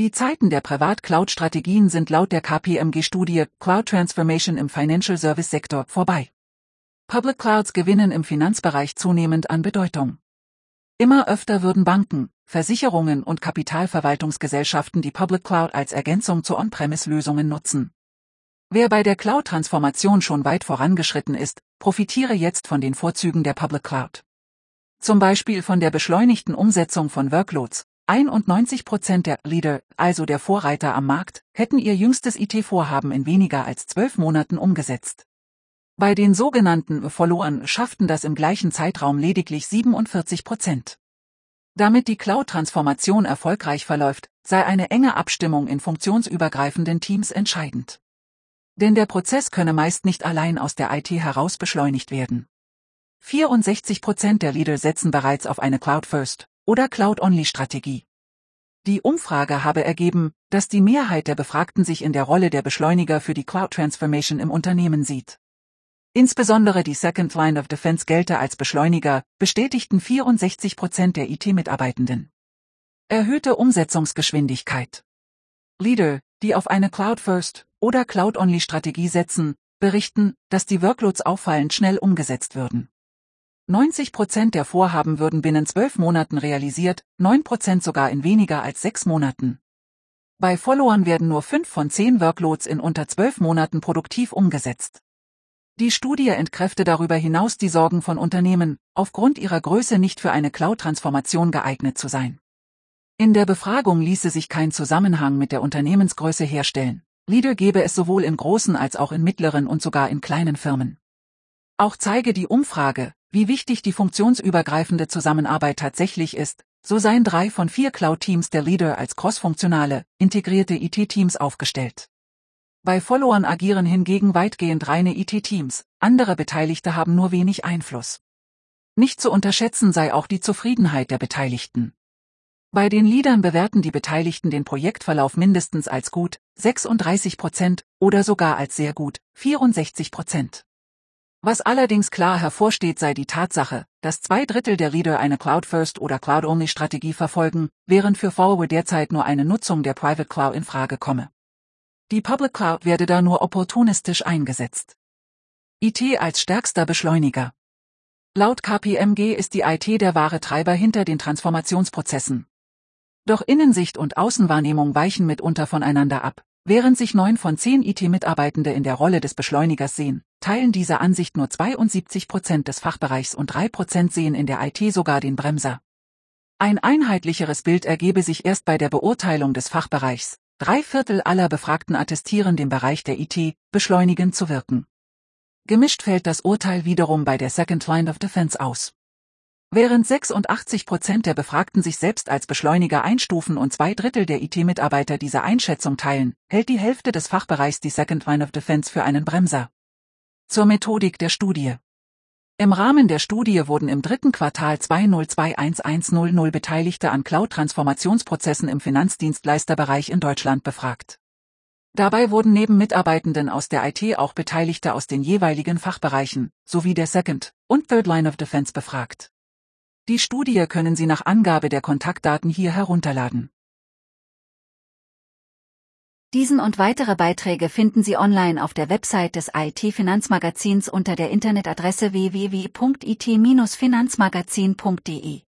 Die Zeiten der Privat-Cloud-Strategien sind laut der KPMG-Studie Cloud Transformation im Financial Service-Sektor vorbei. Public Clouds gewinnen im Finanzbereich zunehmend an Bedeutung. Immer öfter würden Banken, Versicherungen und Kapitalverwaltungsgesellschaften die Public Cloud als Ergänzung zu On-Premise-Lösungen nutzen. Wer bei der Cloud-Transformation schon weit vorangeschritten ist, profitiere jetzt von den Vorzügen der Public Cloud. Zum Beispiel von der beschleunigten Umsetzung von Workloads. 91% der Leader, also der Vorreiter am Markt, hätten ihr jüngstes IT-Vorhaben in weniger als 12 Monaten umgesetzt. Bei den sogenannten Followern schafften das im gleichen Zeitraum lediglich 47%. Damit die Cloud-Transformation erfolgreich verläuft, sei eine enge Abstimmung in funktionsübergreifenden Teams entscheidend. Denn der Prozess könne meist nicht allein aus der IT heraus beschleunigt werden. 64% der Leader setzen bereits auf eine Cloud-First- oder Cloud-Only-Strategie. Die Umfrage habe ergeben, dass die Mehrheit der Befragten sich in der Rolle der Beschleuniger für die Cloud-Transformation im Unternehmen sieht. Insbesondere die Second Line of Defense gelte als Beschleuniger, bestätigten 64% der IT-Mitarbeitenden. Erhöhte Umsetzungsgeschwindigkeit. Leader, die auf eine Cloud-First- oder Cloud-Only-Strategie setzen, berichten, dass die Workloads auffallend schnell umgesetzt würden. 90% der Vorhaben würden binnen 12 Monaten realisiert, 9% sogar in weniger als 6 Monaten. Bei Followern werden nur 5 von 10 Workloads in unter 12 Monaten produktiv umgesetzt. Die Studie entkräfte darüber hinaus die Sorgen von Unternehmen, aufgrund ihrer Größe nicht für eine Cloud-Transformation geeignet zu sein. In der Befragung ließe sich kein Zusammenhang mit der Unternehmensgröße herstellen. Leader gebe es sowohl in großen als auch in mittleren und sogar in kleinen Firmen. Auch zeige die Umfrage, wie wichtig die funktionsübergreifende Zusammenarbeit tatsächlich ist, so seien 3 von 4 Cloud-Teams der Leader als crossfunktionale, integrierte IT-Teams aufgestellt. Bei Followern agieren hingegen weitgehend reine IT-Teams, andere Beteiligte haben nur wenig Einfluss. Nicht zu unterschätzen sei auch die Zufriedenheit der Beteiligten. Bei den Leadern bewerten die Beteiligten den Projektverlauf mindestens als gut, 36%, oder sogar als sehr gut, 64%. Was allerdings klar hervorsteht, sei die Tatsache, dass 2/3 der Leader eine Cloud-First- oder Cloud-Only-Strategie verfolgen, während für Follower derzeit nur eine Nutzung der Private Cloud in Frage komme. Die Public Cloud werde da nur opportunistisch eingesetzt. IT als stärkster Beschleuniger. Laut KPMG ist die IT der wahre Treiber hinter den Transformationsprozessen. Doch Innensicht und Außenwahrnehmung weichen mitunter voneinander ab. Während sich 9 von 10 IT-Mitarbeitende in der Rolle des Beschleunigers sehen, teilen diese Ansicht nur 72% des Fachbereichs und 3% sehen in der IT sogar den Bremser. Ein einheitlicheres Bild ergebe sich erst bei der Beurteilung des Fachbereichs. 3/4 aller Befragten attestieren dem Bereich der IT, beschleunigend zu wirken. Gemischt fällt das Urteil wiederum bei der Second Line of Defense aus. Während 86% der Befragten sich selbst als Beschleuniger einstufen und 2/3 der IT-Mitarbeiter diese Einschätzung teilen, hält die Hälfte des Fachbereichs die Second Line of Defense für einen Bremser. Zur Methodik der Studie. Im Rahmen der Studie wurden im 3. Quartal 2021 Beteiligte an Cloud-Transformationsprozessen im Finanzdienstleisterbereich in Deutschland befragt. Dabei wurden neben Mitarbeitenden aus der IT auch Beteiligte aus den jeweiligen Fachbereichen, sowie der Second- und Third Line of Defense befragt. Die Studie können Sie nach Angabe der Kontaktdaten hier herunterladen. Diesen und weitere Beiträge finden Sie online auf der Website des IT-Finanzmagazins unter der Internetadresse www.it-finanzmagazin.de.